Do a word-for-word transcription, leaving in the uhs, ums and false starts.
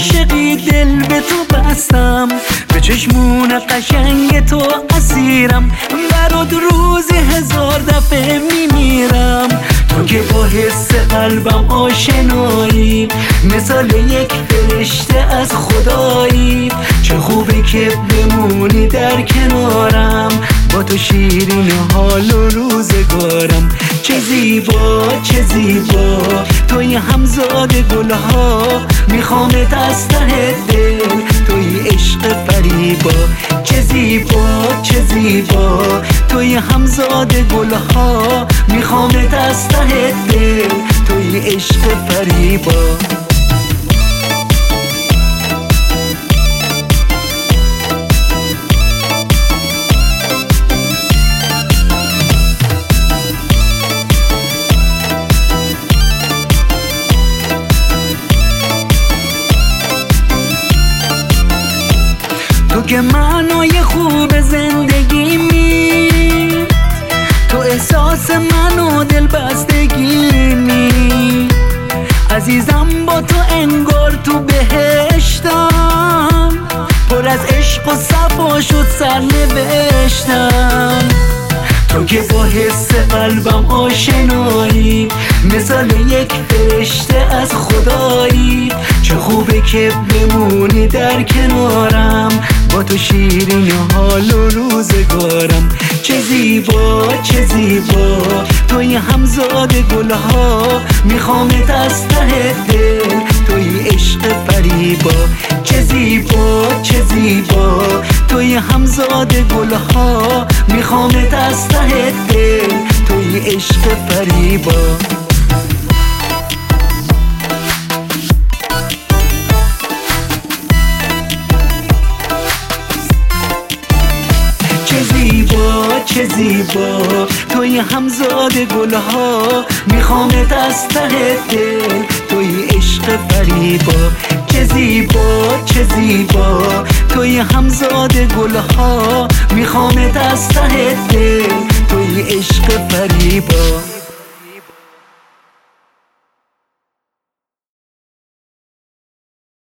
عاشقی دل به تو بستم، به چشمون قشنگ تو اسیرم، برات روزی هزار دفعه میمیرم. تو که با حس قلبم آشنایی، مثال یک فرشته از خدایی. چه خوبه که بمونی در کنارم، با تو شیرین حال و روزگارم. چه زیبا چه زیبا توی همزاد گلها، میخوامت از ته دل توی عشق فریبا. چه زیبا چه زیبا توی همزاد گلها، میخوامت از ته دل توی عشق فریبا. تو که معنای خوب زندگیمی، تو احساس منو دل بستگیمی. عزیزم با تو انگار تو بهشتم، پر از عشق و صفا شد سرنوشتم. تو که با حس قلبم آشنایی، مثال یک فرشته از خدایی. چه خوبه که بمونی در کنارم، با تو شیرین حال و روزگارم. چه زیبا چه زیبا توی همزاد گلها، میخوامت از ته دل توی عشق فریبا. چه زیبا چه زیبا توی همزاد گلها، میخوامت از ته دل توی عشق فریبا. چه زیبا چه زیبا توی همزاد گلها، میخوامت از ته دل توی عشق فریبا. چه زیبا چه زیبا توی همزاد گلها، میخوامت از ته دل توی عشق فریبا.